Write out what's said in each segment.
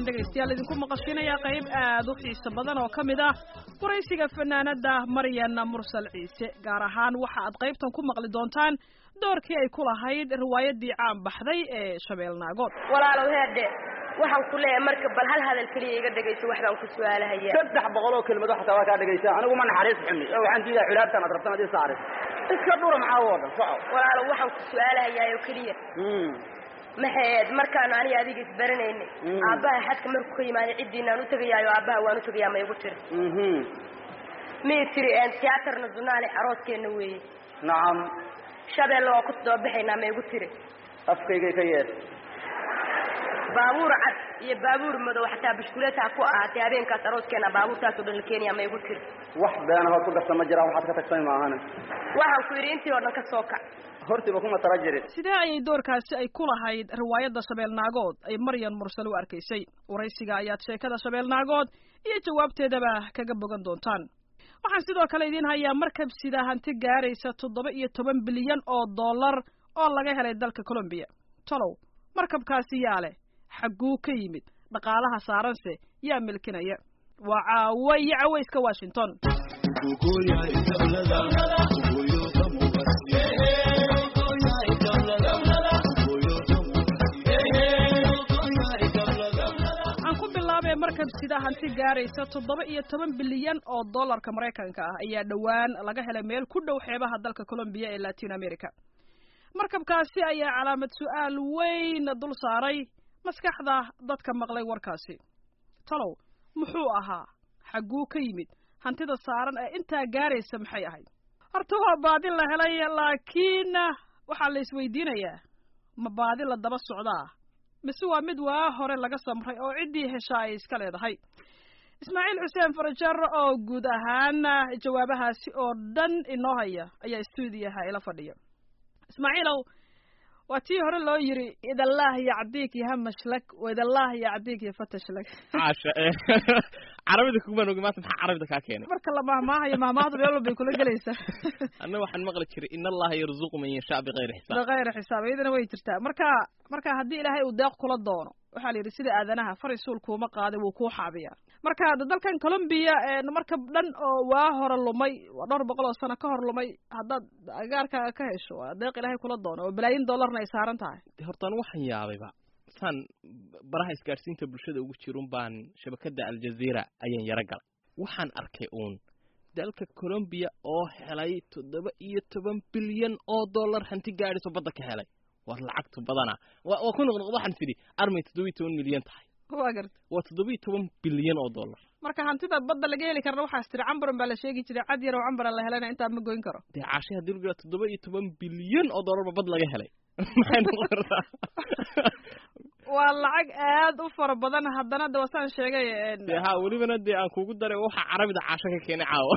halkan dhagaystayaal idinku maqashinayaa qayb aad u xiiso badan oo kamid ah waraysiga fanaanada Maryan Mursal Ciise gaar ahaan waxa aad qaybtan ku maqli doontaan doorkii ay ku lahayd riwaayadii caan baxday ee Shabeelnaagood walaalow heerde waxaan ku leeyahay marka bal hal hadal kaliya iga dhagayso waxaan ku su'aalahayaa 300 oo kelmado xataa waa ka dhagaysaa anigu ma naxariis xumi waxaan diidaa xulaabtan aad rabtaan adii saaray iska dhur maxaa wada soco walaalow waxaan ku su'aalahayaa oo kaliya maxaad markaan aniga adiga isbaranaynay aabaha xadka markuu ka yimaado cidiinaan u tagayaayo aabaha waan u tagayaa ma igu tir meetri aan tiyaatarna zunaale arooskeena weey nacam Shabeelle oo ku soo bixinaa ma igu tiri afkayga ka yeer baabuur cad iyo baabuur madow xataa bishkuleeta ku ahaatay habeenkaas arooskeena baabuurtaas oo dhan Kenya ma igu tiri wax been ah ku darsan ma jiraan waxaad ka tagtay ma ahan waxaan ku yiri intii oo dhan ka soo kac hortiba kuma tarajiri sidee ayay doorkaasi ay ku lahayd riwaayadda Shabeelnaagood ay Maryan Mursal u arkaysay waraysiga ayaad sheekada Shabeelnaagood iyo jawaabteedaba kaga bogan doontaan waxaan sidoo kale idin hayaa markab sida hanti gaaraysa 17 bilyan oo dollar oo laga helay dalka Colombia talow markabkaasi yaale xaguu ka yimid dhaqaalaha saaranse yaa milkinaya waa caawayska Washington markab sida hanti gaaraysa 17 bilyan oo dollarka Mareykanka ah ayaa dhawaan laga helay meel ku dhow xeebaha dalka Colombia ee Latin America markabkaasi ayaa calaamad su'aal weyn dul saaray maskaxda dadka maqlay warkaasi talow muxuu ahaa xaguu ka yimid hantida saaran ee inta gaaraysa maxay ahayd horta waa baadil la helay laakiin waxa la isweydiinayaa ma baadil la daba socdaa mise waa mid waa hore laga samray oo cidii hesha ay iska leedahay Ismaaciil Xuseen Farajar oo guud ahaan jawaabahaasi oo dhan inoo haya ayaa stuudiyaha ila fadhiya Ismaaciilow واتي هور لو يري إذا الله يعديك يهمش لك وإذا الله يعديك يفتش لك عاشا عربي كمان وجماعة عربي كاكين بارك الله ما هي ما هذا يلا بيكون جلسة أنا واحد مغلق شري إن الله يرزق من يشاء بغير حساب بغير حساب إذا نوي ترتاح مركا هدي إلهي وداق كل الدون وحالي رسيدة أذنها فرسول كوما قاضي وكوح عبيا مركا دل كان كولومبيا مركب لن واهر اللومي ودور بقول السنة كهر اللومي هذا أجار كهش وداق إلهي كل الدون وبلايين دولار نيسارن تاعي هرتان وحن يا عبيبا سان براه إسكارسين تبرشة وجشيرون بان شبكة الجزيرة أيان يرجع وحن أركيون دلك كولومبيا حلي تدبا بليون دولار هنتي قاعد صبدك حلي والعقد بدنا وكون واحد فيدي أرمي 2 مليون تحي واجرت و2 بليون دولار marka hantida badda laga heli karna waxa istir cambaran baa la sheegi jiray cad yar oo cambar la helana inta ma goyn karo de caashay hadii lagu 17 bilyan oo dollar bad laga helay waa lacag aad u fara badan haddana dawasaan sheegay ha walibana de aan kugu daray waxa carabida caasha ka keenay caawa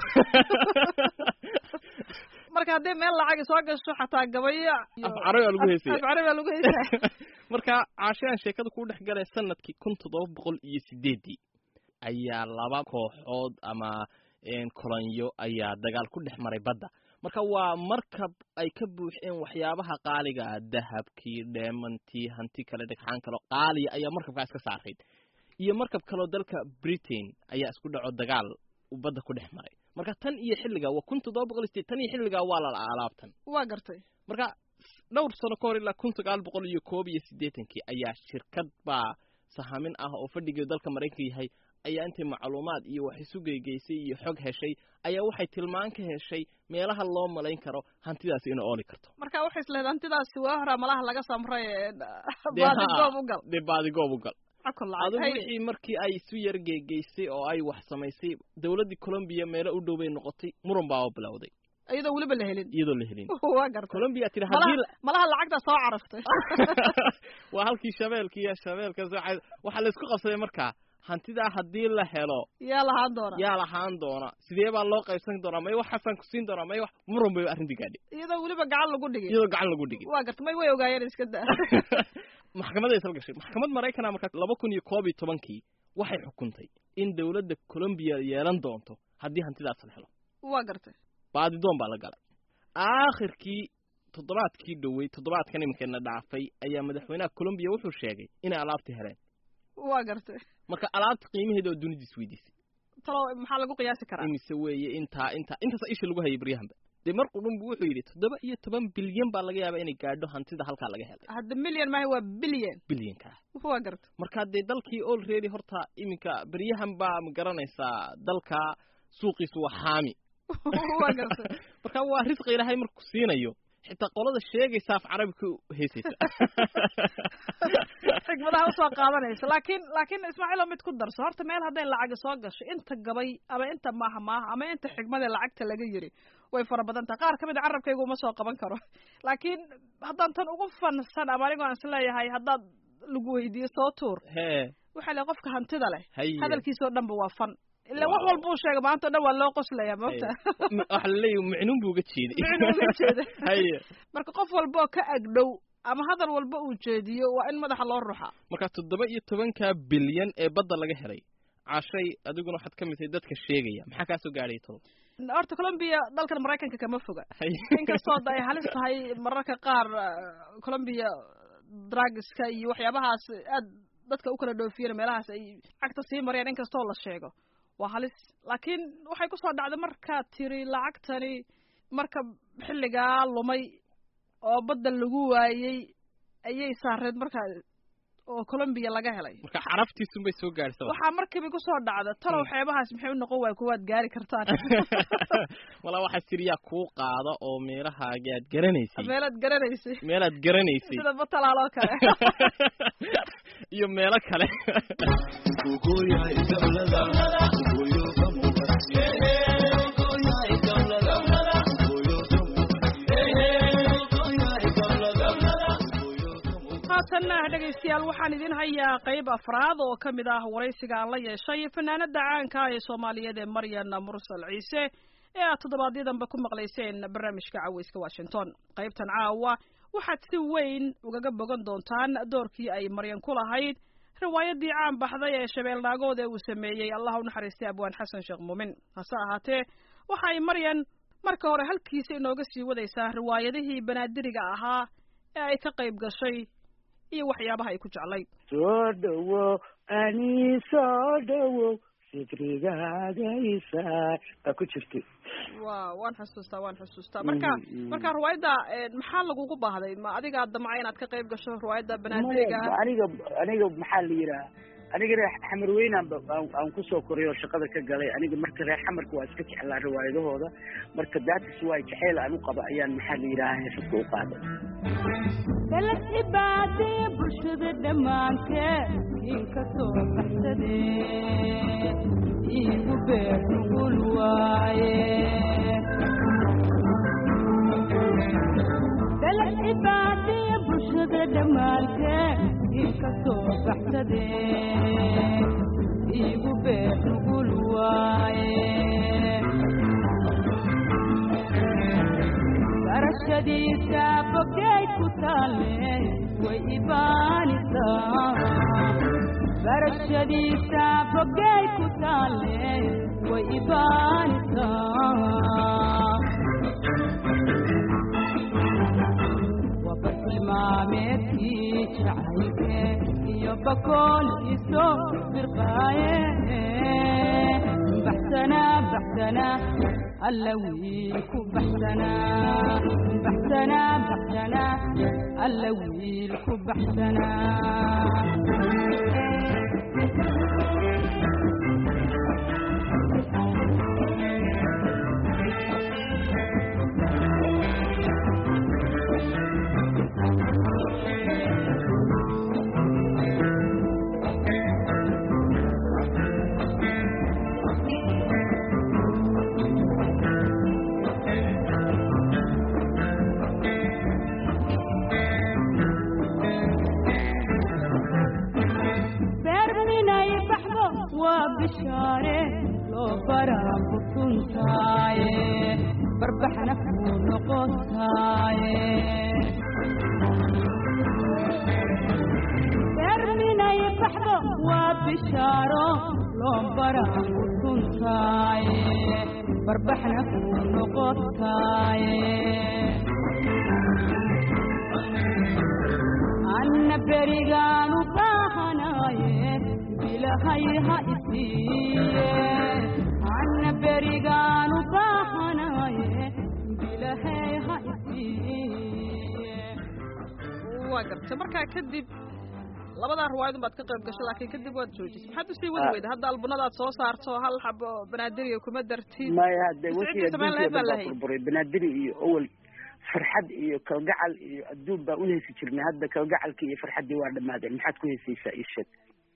marka hadii meel lacag soo gasho xataa gabaya carabi lagu heesay carabi lagu heesay marka caashaan sheekada ku dhex galay sanadkii 1708 ayaa laba kooxood ama kolonyo ayaa dagaal ku dhex maray badda marka waa markab ay ka buuxeen waxyaabaha qaaliga ah dahabkii diamantii hanti kale dhagxaan kale qaali ayaa markabkaas ka saaray iyo markab kale dalka Britain ayaa isku dhaco dagaal u badda ku dhex maray marka tan iyo xilliga waa 1708 tan iyo xilliga waa la alaabtan waa gartay marka dhowr sano ka hor ilaa 1981 ayaa shirkad baa sahamin ah oo fadhigeedu dalka Mareykanka yahay ayaa inta macluumaad iyo wax isu geegeysay iyo xog heshay ayaa waxay tilmaan ka heshay meelaha loo malayn karo hantidaas in ooli karto marka waxay isleedahay hantidaas waa hore malaha laga samray baadi goob u gal adigu wixii markii ay isu yar geegeysay oo ay wax samaysay dawladda Colombia meelo u dhow bay noqotay muran baa bilowday iyadoo waliba la helin waa gartay Colombia tira hadii malaha lacagta soo caraftay waa halkii shabeelka waxa la isku qabsaday markaa hantida hadii la helo yaa lahaan doona sidee baa loo qaybsan doonaa may wax xasan ku siin doonaa may wax muran bay arrin digaadhi iyadoo waliba gacan lagu dhigay waa gartay may way ogaayeen iska daa maxkamadda ay salgashay maxkamad Mareykanka marka 2011 waxay xukuntay in dawladda Colombia yeelan doonto hadii hantidaas la helo waa gartay baadi doon baa la galay aakhirkii toddobaadkan imkana dhaafay ayaa madaxweynaha Colombia wuxuu sheegay in alaabti heleen waa gartay marka alaabta qiimaheeda oo dunida isweydiisay talo maxaa lagu qiyaasi karaa imise weeye intaas isha lagu hayay baryahanba dee markuu dhan buu wuxuu yidhi 17 bilyan baa laga yaabaa inay gaadho hantida halkaa laga helay hadda milyan maaha waa bilyanka waa gartay marka dee dalkii already horta iminka baryahan baa ma garanaysaa dalka suuqiisu waa xaami waa gartay marka waa risqi ilaahay markuu siinayo xitaa qolada sheegaysa af carabi ku heesaysa xigmadaha usoo qaadanaysa laakiin ismaaciilo mid ku darso horta meel hadday lacag soo gasho inta gabay ama inta maaha ama inta xigmada lacagta laga yiri way fara badan tahay qaar kamid carabkaygu uma soo qaban karo laakiin haddaan tan ugu fansan ama anigoo aan isleeyahay haddaad lagu weydiiyo soo tuur waxaa le qofka hantida leh hadalkiisoo dhanba waa fan ila wax walba uu sheegay maanta dhan waa loo qoslayaa maanta waxa la leeyahay macnuun buu uga jeeday marka qof walba oo ka agdhow ama hadal walba uu jeediyo waa in madaxa loo ruxa marka 17 bilyan ee badda laga helay cashay adiguna waxaad ka mid tahay dadka sheegaya maxaa ka soo gaaray tolo horta Colombia dalkan Mareykanka kama foga inkastoo ay halis tahay mararka qaar Colombia drugska iyo waxyaabahaas aad dadka u kala dhoofiyeen meelahaas ay cagta sii mareen inkastoo la sheego waa halis laakiin waxay ku soo dhacday marka tiri lacagtani marka xilligaa lumay oo badda lagu waayay ayay saareed marka oo Colombia laga helay marka caraftiisu bay soo gaarsan waxa markiiba ku soo dhacda talo xeebahaas maxay u noqon waay kuwaad gaari kartaan wala waxa siriya ku qaada oo meelahaga aad garanaysay meelaad garanaysay sida batalaalo kale iyo meelo kale haatanna dhegaystayaal waxaan idin hayaa qayb afraad oo ka mid ah waraysiga aan la yeeshay fanaanada caanka ee Soomaaliyeed ee Maryan Mursal Ciise ee aad toddobaadyadaba ku maqlayseen barnaamijka Cawayska Washington qaybtan caawa waxaad si weyn ugaga bogan doontaan doorkii ay Maryan ku lahayd riwaayadii caan baxday ee Shabeelnaagood ee uu sameeyay Allah u naxariistay Abwaan Xasan Sheekh Muumin hase ahaatee waxa ay Maryan marka hore halkiisa inooga sii wadaysaa riwaayadihii banaadiriga ahaa ee ay ka qayb gashay iyo waxyaabaha ay ku jeclay soo dhawo ani soo dhawo fikrigaaga ku jirtay waan xasuustaa marka riwaayada maxaa lagugu baahday ma adiga damcay inaad ka qayb gasho riwaayada banaadiriga aniga maxaa la yiraahdaa aniga reer xamar weyn aan ku soo koray oo shaqada ka galay aniga marka reer xamarka waa iska jeclaa riwaayadahooda marka daatis waa jacayl aan u qaba ayaan maxaa la yiraahdaa heeska u qaaday dalad ibaade bulshada dhamaanteed inka soo baxsadee igu beer nugul waaye dalad ibaade bulshada dhamaanteed inka soo baxsadee igu beer nugul waaye barashadiisa bogay ku taale way ibaanisaa barashadiisa bogay ku taale way ibaanisaa wabatilmaameedkii jacaylke iyo bakool iso birqaaye baxsana alla wiilku baxsana alla wiilku baxsana بشارة لو برا بكنتاي بربحنا كون قطاي يرمينا يفحبه وبشارة لو برا بكنتاي بربحنا كون قطاي أنا بريغان وطاهناي ilahayha isiiye anna berigaanu baahanaye ilahayha isiiye. waa gartay markaa kadib labadaa riwaayadun baad ka qayb gasho laakiin kadib waad joojisay maxaad usii wadi weyda hadda albunadaad soo saarto hal xabo banaadiriga kuma dartid maya hadde wixii adduunka baa burburay banaadiri iyo awal farxad iyo kalgacal iyo adduun baa u heesi jirnay hadda kalgacalkii iyo farxaddii waa dhammaadeen maxaad ku heesaysaa ii sheeg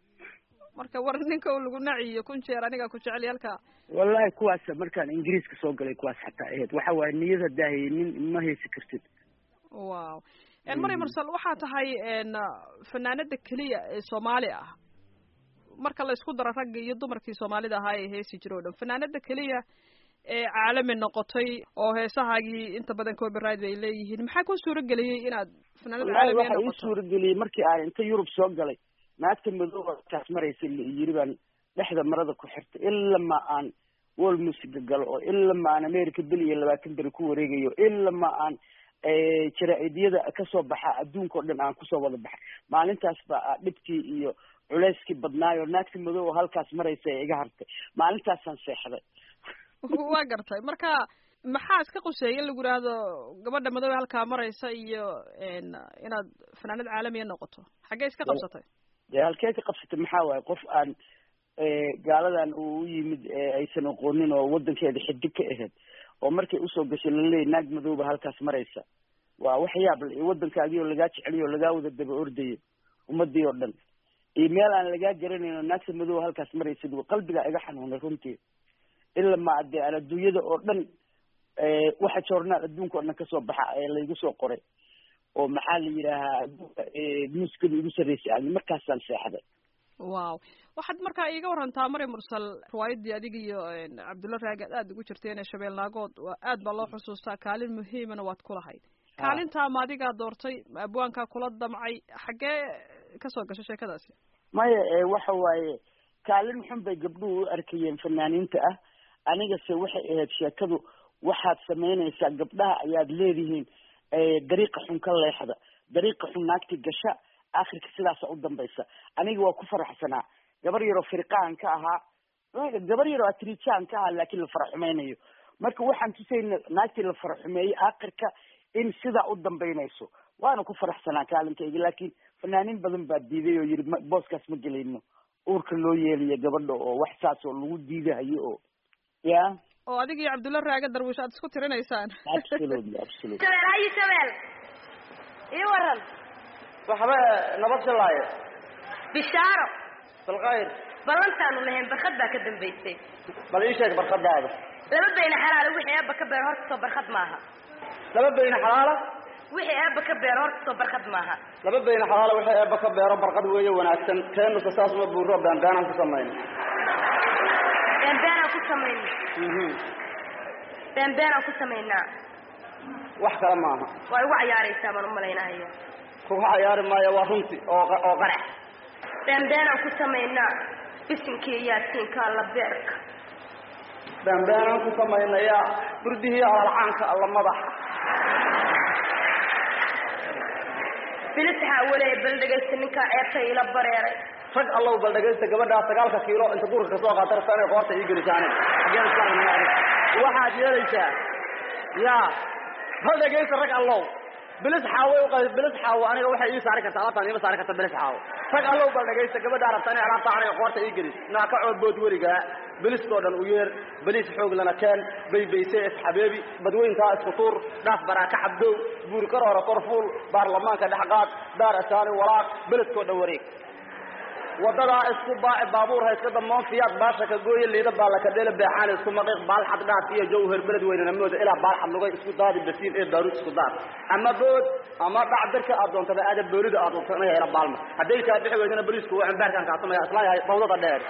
marka war ninka lagu naciyo kun jeer aniga ku jecel halka wallahi kuwaas markaan ingiriiska soo galay kuwaas xataa ahayd waxa waaye niyada daahiyey nin ma heesi kartid. wow Maryam Mursal waxaa tahay fanaanada kaliya ee Soomaali ah marka la isku daro rag iyo dumarkii Soomaalida ahaa ee heesi jiray oo fanaanada kaliya ee caalami noqotay oo heesahaagii inta badan copyright ay leeyihiin maxaa ku suura galiyay inaad fanaanada caalami noqoto? Waxa suura galiyay markii aan inta Yurub soo galay naagta madowga taas maraysay yiri baan dhexda marada ku xirtay ilaa ma aan wal music gal oo ilaa ma aan America bil iyo 20 bari ku wareegayo ilaa ma aan jaraa'idiyada ka soo baxa adduunka oo dhan aan ku soo wada baxay maalintaas baa dhibkii iyo culeyskii badnaayo naagta madow oo halkaas maraysay iga hartay maalintaasaan seexday. waa gartay marka maxaa iska quseeyay in lagu yiraahdo gabadha madow halkaa maraysa iyo inaad fanaanad caalamiya noqoto xaggee iska qabsatay? halkee ka qabsatay maxaa waaye qof aan gaaladan uu yimid aysan aqoonin oo wadankeeda xidig ka ahayd oo markay usoo gashay laleeyahay naag madowba halkaas maraysa waa wax yaab leh wadankaagii oo lagaa jeceliyo oo lagaa wada daba ordayo ummadii oo dhan iyo meel aan lagaa garanayn oo naagta madow halkaas maraysa qalbigaa iga xanuunay runtii ilaa ma adee aan adduunyada oo dhan waxa joornaal adduunka oo dhan kasoo baxa ee laygu soo qoray oo maxaa la yidhaahaa muusikada igu sarreysay aan markaasaan seexday. wow waxaad markaa iiga warantaa Maryam Mursal riwaayadii adiga iyo Cabdulla Raagad aad ugu jirteen Shabeelnaagood waa aad baa loo xusuustaa kaalin muhiimana waad ku lahayd kaalinta ma adiga doortay abwaanka kula damcay xagee ka soo gashay sheekadaasi? maya waxa waaye kaalin xun bay gabdhuhu u arkayeen fanaaniinta ah aniga se waxay ahayd sheekadu waxaad samaynaysaa gabdhaha ayaad leedihiin dariiqa xun ka leexda dariiqa xun naagti gasha akhirka sidaas u dambaysa aniga waa ku faraxsanaa gabar yaro firqaan ka ahaa gabar yaro atriicaan ka ahaa laakiin la faraxumaynayo marka waxaan tusayna naagtii la faraxumeeyey akhirka in sidaa u dambaynayso waana ku faraxsanaa kaalintayga laakiin fanaaniin badan baa diiday oo yiri booskaas ma gelayno uurka loo yeeliyo gabadha oo wax saas oo lagu diidahayo oo ya oo adiga iyo Cabdulla Raagad Darwiish aad isku tirinaysaan. absolutely Shabeel iyo waran waxba nabad shalaayo bishaaro بالغير balantaanu lahayn barkad baa ka dambaysay bal ii sheeg barkadaada laba bayna xalaal wixii aaba ka beer horta soo barkad maaha laba bayna xalaal wixii aaba ka beer horta soo barkad maaha laba bayna xalaal wixii aaba ka beero barkad weeye wanaagsan teen saas ma buuro baan ku sameeyay baan ku sameeyay baan ku sameeyna wax kala maaha way ugu ciyaaraysaa man umaleynaayo ku ciyaar maayo waa runtii oo qarax baan ku sameeyna isimkii yaasiinka la beerka baan ku sameynaya burdihi alcaanka alla madax bilisha walay baldagaysta ninka ceebtay ila bareeray rag allow baldagaysta gabadha 9 kiilo inta duurka ka soo qaatar sanay qoorta ii gelisaanay xageen saarnaa waxaad yeelaysaa ya baldagaysta rag allow bilis xaawo aniga waxa ii saari kartaa alaabtaan ima saari kartaa bilis xaawo rag allow baldagaysta gabadha rabtana alaabta aniga qoorta ii gelis naa ka coodbood wariga bilis oo dhan u yeer bilis xoog lana keen baybaysay xabeebi badweynta isku tuur dhaaf baraka cabdow buur karoora korfuul baarlamaanka dhaxqaad daar asaani walaaq bilis oo dhan wareeg wadada isku baabuur haysta damoon fiyaad baasha ka gooyay liida baa la ka dheela beexaan isku maqiiq baal xad dhaaf iyo jawhar beled weynana mooda ilaa baal xad lugay isku daadi basiir ee daaru isku daad ama bood ama dhacdarka aad doontada aad boolida aad doontada ila baalma haday ka bixi weydana bariisku waa ambaarkan ka samaya aslaan yahay bawdada dheer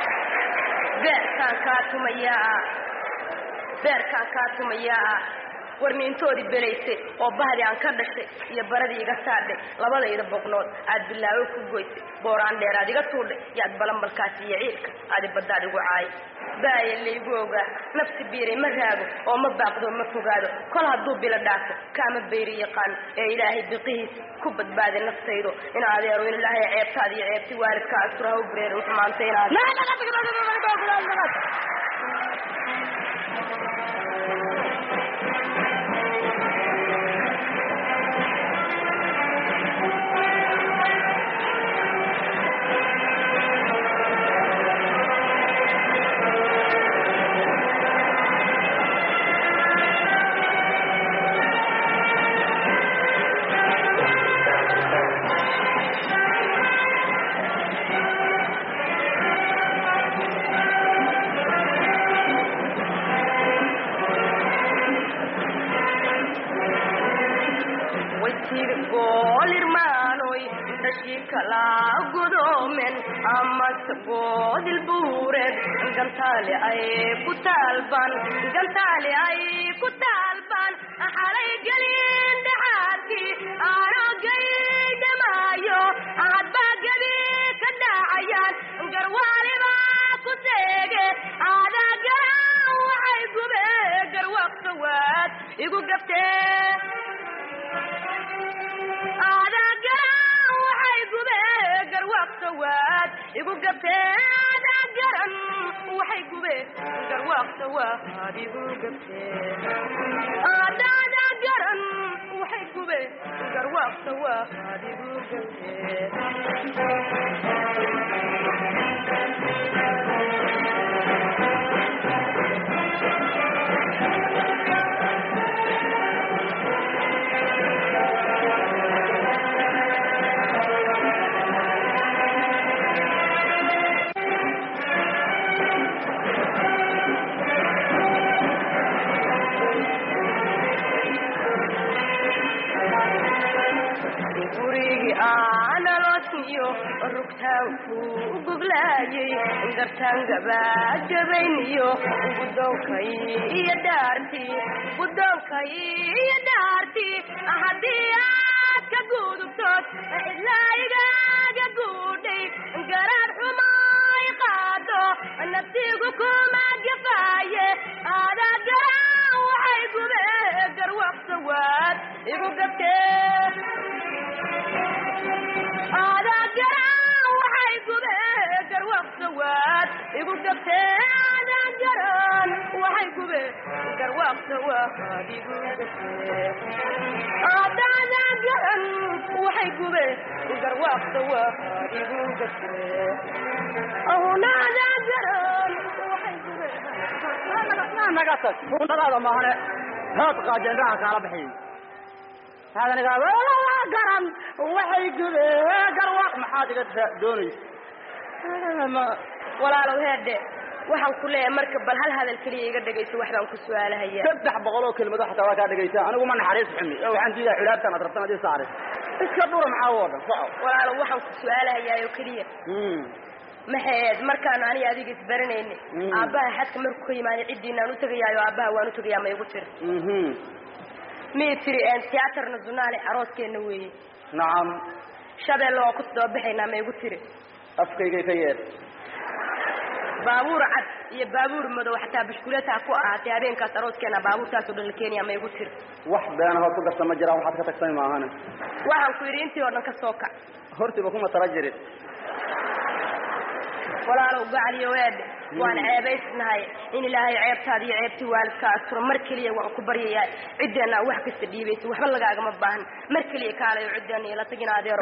beerkan ka tumaya warniintoodii belaysay oo bahdii aan ka dhashay iyo baradii iga saadhay labadayda boqnood aad bilaawo ku goysay booraan dheeraad iga tuudhay yaad balanbalkaas iyo ciilka aadi baddaad igu caay baaya laygu ogaa nafsi biiray ma raago oo ma baaqdo ma fogaado kol hadduu bilo dhaafo kaama bayri yaqaan ee ilaahay biqihiis ku badbaadi naftaydo in adeero in ilaahay ceebtaada iyo ceebti waalidka astur ha u bareerin xumaantay هذا ما هنا هات قاجن راح على بحين هذا نقال والله قرن وحي قروق محادقة دوني ولا لو هاد waxaan ku leeyahay marka bal hal hadal kaliya iga dhageyso waxaan ku su'aalahay saddex boqol oo kelmad waxa taa ka dhageysa anigu ma naxariis xumi waxaan diiday xulaabtan aad rabtaan adii saaray iska dhura maxaa wada soco walaalo waxaan ku su'aalahay oo kaliya maxaad markaan aniga adiga isbaranayni aabaha xadka markuu yimaado cidiinaan u tagayaayo aabaha waan u tagayaa ma igu tir ميتري أن تياتر نزونالي عروس كأنه وي نعم شبه لو كنت بحينا ما يقتري أفكي كيفية بابور عد يا بابور مدو حتى بشكولتها كوعة تيابين كسروس كنا بابور تاسو للكينيا ما يقتري واحدة أنا هو تقص مجرى وحدك تكتمي معانا waxaan ku yiri intii oo dhan ka soo kac horti ba kuma tarajiri walaalo gacaliyo weed waan ceebaysnahay in ilaahay ceebtaadi ceebti waalidka asro mar kaliya waan ku baryayaa cideena wax kasta dhiibayso waxba lagaaga ma baahan mar kaliya kaalayo cideena ila tagina adeero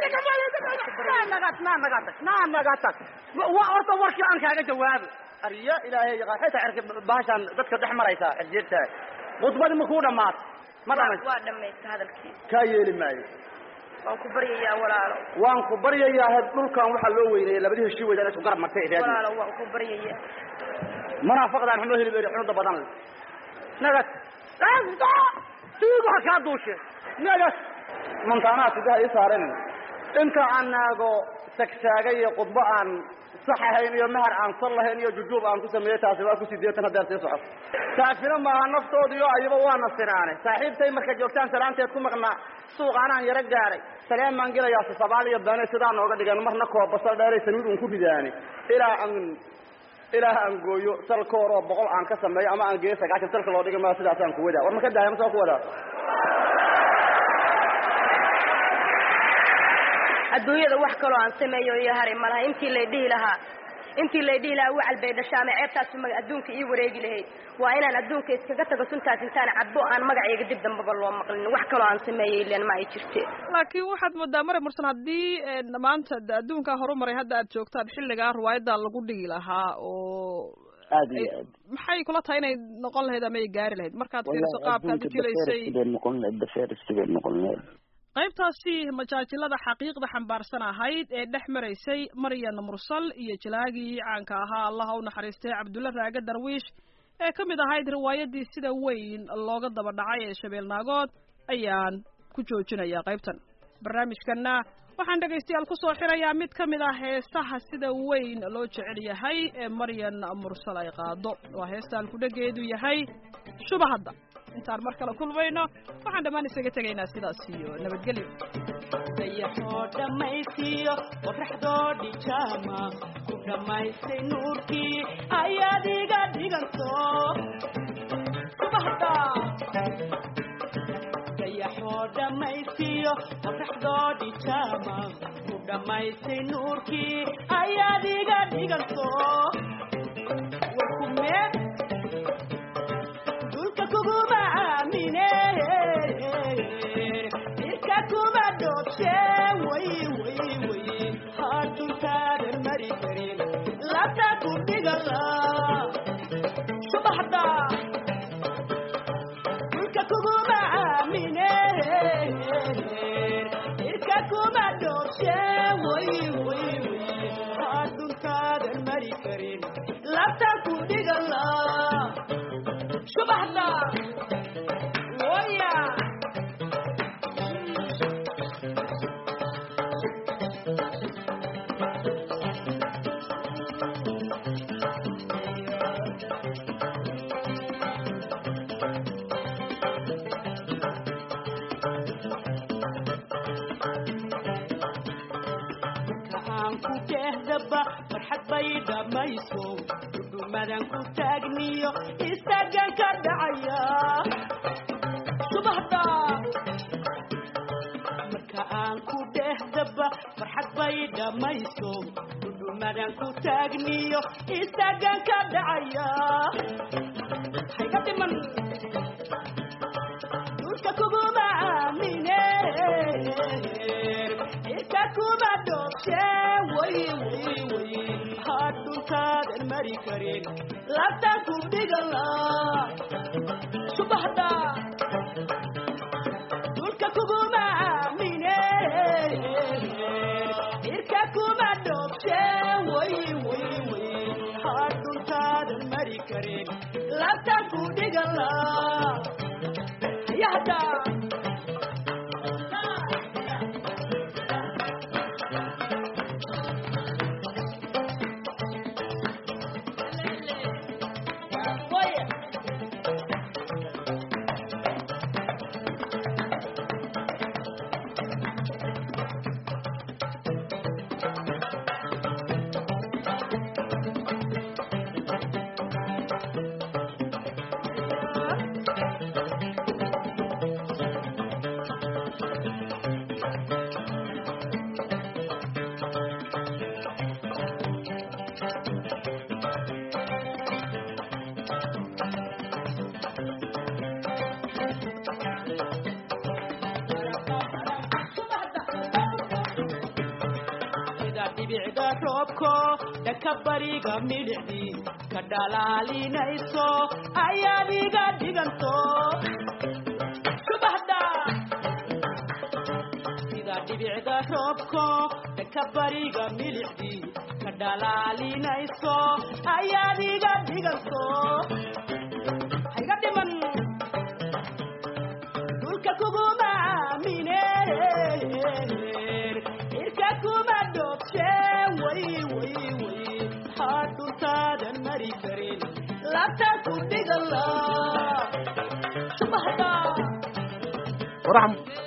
naagatak waa horta warkii aan kaaga jawaabo ariya ilaahay xita cirka baashan dadka dhaxmaraysa xirjeerta qodbada ma ku dhamaad ma dhamaad waa dhameeyay hadalkii ka yeeli maayo waan ku baryayaa walaalo waan ku baryayaa dhulkan waxa loo weynay labadii heshii weydaan isku garab martay idaan walaalo waan ku baryayaa munaafiqdan xumo heli beeri xunuda badan naga asda tiigu ka duushe naga mantaana sidaa ay saareen inta anago tagtaagay qudbo aan sax ahayn iyo mahar aan sal lahayn iyo jujuub aan ku sameeyay taasi waa ku 8 hadeer sii socoto taasina ma naftooda iyo ayaba waa nasiraane saaxiibtay marka joogtaan salaanteed ku maqnaa suuq aanan yara gaaray salaan maan gelayaa Soomaaliya baan sidaan nooga dhigan marna koob basal dheeray saliid uun ku ridaani ilaa aan gooyo salkoor oo 100 aan ka sameeyo ama aan geeyo 9 salka loo dhigay ma sidaas aan ku wadaa war ma ka daayay ma soo ku wadaa adduunyada wax kale aan sameeyo iyo haray malaha intii la dhihi lahaa wacal bay dhashaame ceebtaas ma adduunka ii wareegi lahayd waa inaan adduunka iskaga tago suntaas intaan cadbo aan magacayga dib dambaba loo maqlin wax kale aan sameeyay ileen ma ay jirtee laakiin waxaad moodaa Maryam Mursal haddii maanta adduunka horumaray hadda aad joogtaan xilliga riwaayada lagu dhigi lahaa oo aad iyo aad maxay kula tahay inay noqon lahayd ama ay gaari lahayd markaad fiiriso qaabka aad u jilaysay qaybtaasi majaajilada xaqiiqda xambaarsan ahayd ee dhex maraysay Maryam Mursal iyo jilaagii caanka ahaa Allah u naxariistay Cabdulla Raaga Darwiish ee kamid ahayd riwaayadii sida weyn looga daba dhacay ee Shabeelnaagood ayaan ku joojinayaa qaybtan barnaamijkana waxaan dhageystayaal ku soo xirayaa mid kamid ah heesaha sida weyn loo jecel yahay ee Maryam Mursal ay qaado waa heestaan ku dhageedu yahay Shubahada intaan mar kale kulmayno waxaan dhamaan isaga tagaynaa sidaas iyo nabadgelyo dayaxoo dhamaysiyo qorraxdoodhi jaama ku dhamaystay nuurkii ayaad iga dhiganto Shubahada dayaxoo dhamaysiyo qorraxdoodhi jaama ku dhamaystay nuurkii ayaad iga dhiganto warkumee kuguma aamine irka kuma dhoobshe way hadduntaada mari karin labta ku dhigala Shubahada irka kuguma aamine irka kuma dhoobshe way hadduntaada mari karin labta ku dhigala Shubahada Oya Kaan ku kehdaba farxad bay dhamayso madan ku taagniyo istaagan ka dhacaya Shubahada marka aan ku dhehdaba farxad bay dhamayso madan ku taagniyo istaagan ka dhacaya hayga dhiman dulka kuguma aamine irka kuma dhoobshe way hadduntaada mari karin labta ku dhigala Shubahada dulka kuguma aamine irka kuma dhoobshe way hadduntaada mari karin labta ku dhigala yahda dhibicda roobko dhanka bariga midhicdii ka dhalaalinayso ayaad iga dhiganto Shubahada sida dhibicda roobko dhanka bariga midhicdii ka dhalaalinayso ayaad iga dhiganto hayga dhiman dulka kuguma aamine irka kuma dhoobshe ورحم